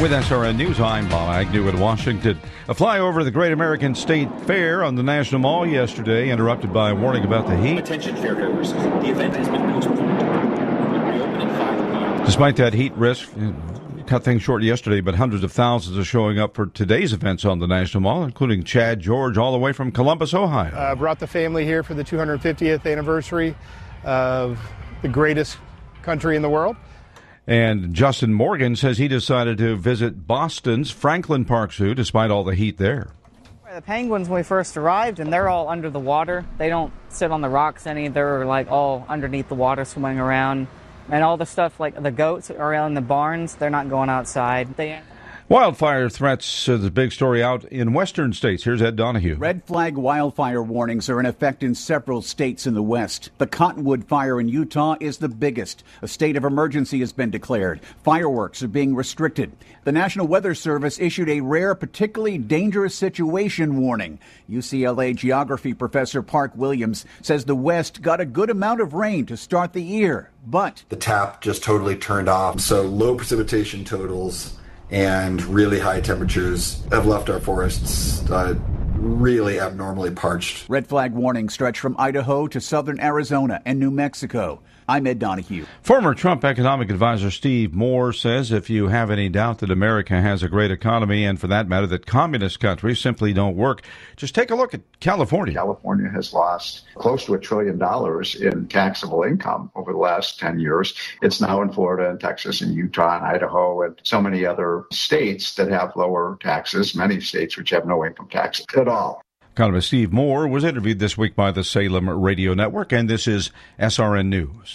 With SRN News, I'm Bob Agnew in Washington. A flyover of the Great American State Fair on the National Mall yesterday, interrupted by a warning about the heat. Attention fairgoers, the event has been postponed. We reopen at 5 p.m. Despite that heat risk, cut things short yesterday, but hundreds of thousands are showing up for today's events on the National Mall, including Chad George all the way from Columbus, Ohio. Brought the family here for the 250th anniversary of the greatest country in the world. And Justin Morgan says he decided to visit Boston's Franklin Park Zoo despite all the heat there. The penguins, when we first arrived, and they're all under the water. They don't sit on the rocks any. They're like all underneath the water swimming around. And all the stuff like the goats are in the barns. They're not going outside. Wildfire threats, the big story out in western states. Here's Ed Donahue. Red flag wildfire warnings are in effect in several states in the West. The Cottonwood fire in Utah is the biggest. A state of emergency has been declared. Fireworks are being restricted. The National Weather Service issued a rare, particularly dangerous situation warning. UCLA geography professor Park Williams says the West got a good amount of rain to start the year, but the tap just totally turned off. So low precipitation totals and really high temperatures have left our forests really abnormally parched. Red flag warnings stretch from Idaho to southern Arizona and New Mexico. I'm Ed Donahue. Former Trump economic advisor Steve Moore says if you have any doubt that America has a great economy, and for that matter that communist countries simply don't work, just take a look at California. California has lost close to $1 trillion in taxable income over the last 10 years. It's now in Florida and Texas and Utah and Idaho and so many other states that have lower taxes, many states which have no income tax at all. Economist Steve Moore was interviewed this week by the Salem Radio Network, and this is SRN News.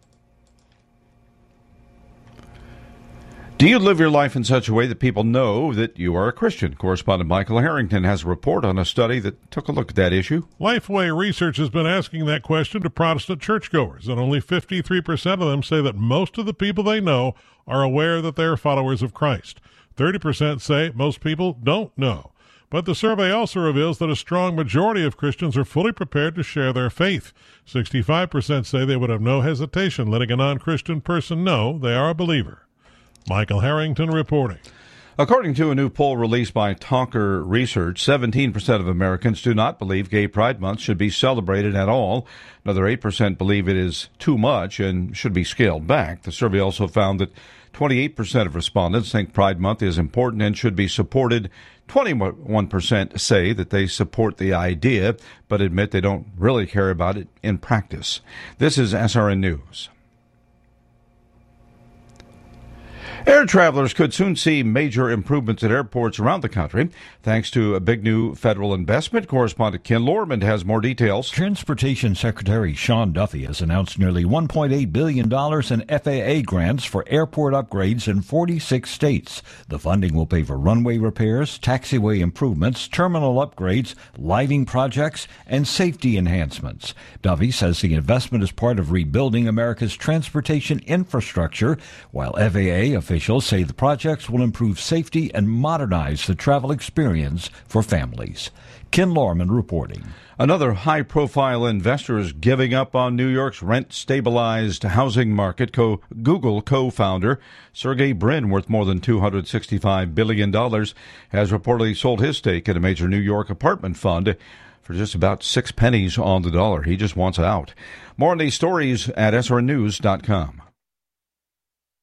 Do you live your life in such a way that people know that you are a Christian? Correspondent Michael Harrington has a report on a study that took a look at that issue. Lifeway Research has been asking that question to Protestant churchgoers, and only 53% of them say that most of the people they know are aware that they are followers of Christ. 30% say most people don't know. But the survey also reveals that a strong majority of Christians are fully prepared to share their faith. 65% say they would have no hesitation letting a non-Christian person know they are a believer. Michael Harrington reporting. According to a new poll released by Talker Research, 17% of Americans do not believe Gay Pride Month should be celebrated at all. Another 8% believe it is too much and should be scaled back. The survey also found that 28% of respondents think Pride Month is important and should be supported. 21% say that they support the idea, but admit they don't really care about it in practice. This is SRN News. Air travelers could soon see major improvements at airports around the country thanks to a big new federal investment. Correspondent Ken Lorman has more details. Transportation Secretary Sean Duffy has announced nearly $1.8 billion in FAA grants for airport upgrades in 46 states. The funding will pay for runway repairs, taxiway improvements, terminal upgrades, lighting projects, and safety enhancements. Duffy says the investment is part of rebuilding America's transportation infrastructure, while FAA officials say the projects will improve safety and modernize the travel experience for families. Ken Lorman reporting. Another high-profile investor is giving up on New York's rent-stabilized housing market. Google co-founder Sergey Brin, worth more than $265 billion, has reportedly sold his stake in a major New York apartment fund for just about 6 pennies on the dollar. He just wants out. More on these stories at srnews.com.